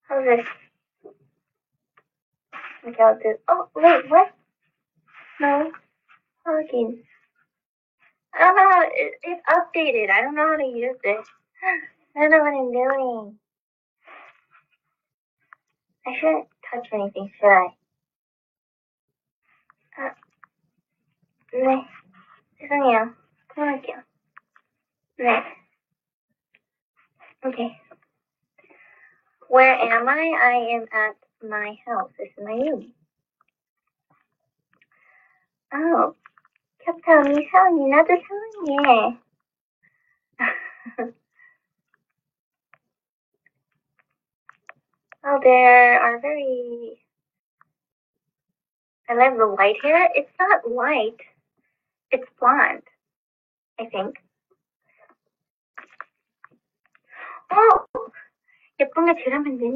How's this? Okay, I'll do. Oh, wait, what? No. Login. I don't know how it's updated. I don't know how to use it. I don't know what I'm doing. I shouldn't touch anything, should I? 네, 죄송해요. 그만할게요. 네. Okay. Where am I? I am at my house. This is my room. Oh, 캡타운 이상해. 나도 상해. Oh, there are very. I love the white hair. It's not white. It's blonde, I think. Oh, 예쁜 게 지라면 되니?